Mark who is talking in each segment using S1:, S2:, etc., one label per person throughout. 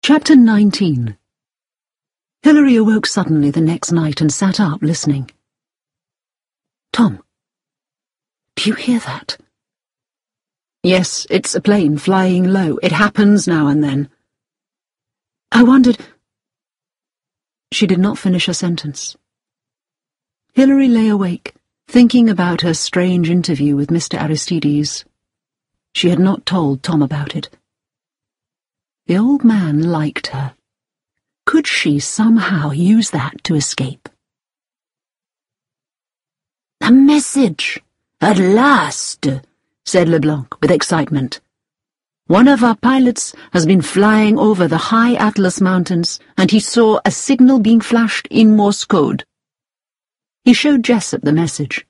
S1: Chapter 19. Hilary awoke suddenly the next night and sat up, listening. "Tom, do you hear that?" "Yes, it's a plane flying low. It happens now and then." "I wondered—" She did not finish her sentence. Hilary lay awake, thinking about her strange interview with Mr. Aristides. She had not told Tom about it. The old man liked her. Could she somehow use that to escape? "A message! At last!" said Leblanc with excitement. "One of our pilots has been flying over the high Atlas Mountains, and he saw a signal being flashed in Morse code." He showed Jessup the message.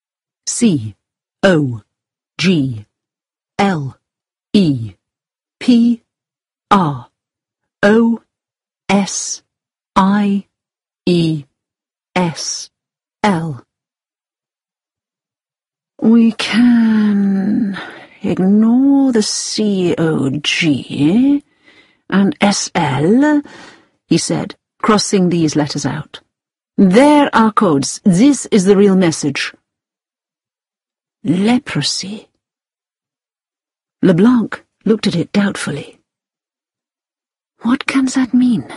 S1: C-O-G-L-E-P-R-O-S-I-E-S-L. "We can ignore the C-O-G and S-L," he said, crossing these letters out. "There are codes. This is the real message." Leprosy. Leblanc looked at it doubtfully. "What can that mean?"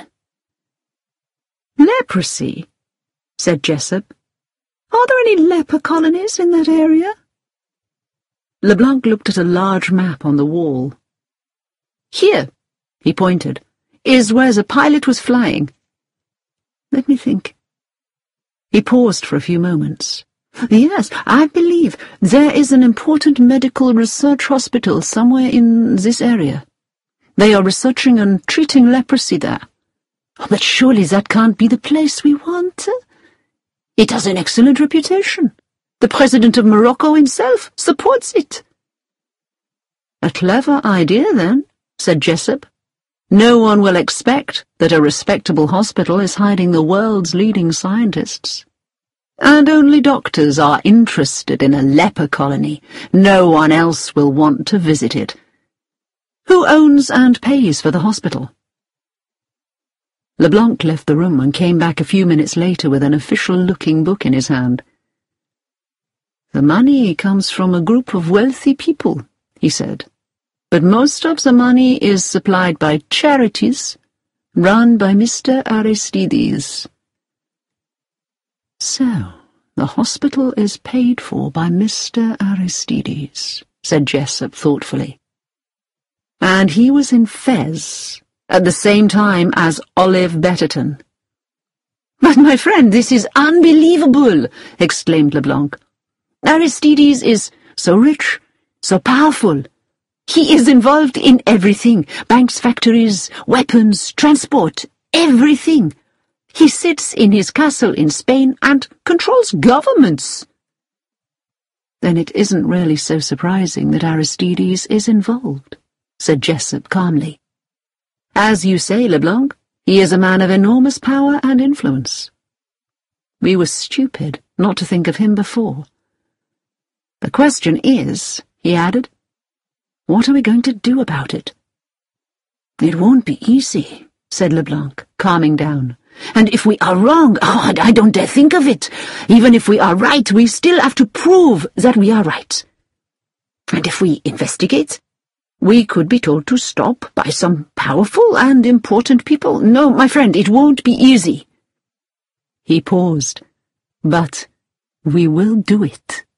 S1: "Leprosy," said Jessup. "Are there any leper colonies in that area?" Leblanc looked at a large map on the wall. "Here," he pointed, "is where the pilot was flying. Let me think." He paused for a few moments. "Yes, I believe there is an important medical research hospital somewhere in this area. They are researching and treating leprosy there. But surely that can't be the place we want. It has an excellent reputation. The President of Morocco himself supports it." "A clever idea, then," said Jessup. "No one will expect that a respectable hospital is hiding the world's leading scientists. And only doctors are interested in a leper colony. No one else will want to visit it. Who owns and pays for the hospital?" Leblanc left the room and came back a few minutes later with an official-looking book in his hand. "The money comes from a group of wealthy people," he said. "But most of the money is supplied by charities run by Mr. Aristides." "So, the hospital is paid for by Mr. Aristides," said Jessup thoughtfully. "And he was in Fez at the same time as Olive Betterton." "But, my friend, this is unbelievable!" exclaimed Leblanc. "Aristides is so rich, so powerful. He is involved in everything: banks, factories, weapons, transport, everything. He sits in his castle in Spain and controls governments." "Then it isn't really so surprising that Aristides is involved," said Jessup calmly. "As you say, Leblanc, he is a man of enormous power and influence. We were stupid not to think of him before. The question is," he added, "what are we going to do about it?" "It won't be easy," said Leblanc, calming down. "And if we are wrong, I don't dare think of it. Even if we are right, we still have to prove that we are right. And if we investigate, we could be told to stop by some powerful and important people. No, my friend, it won't be easy." He paused. "But we will do it."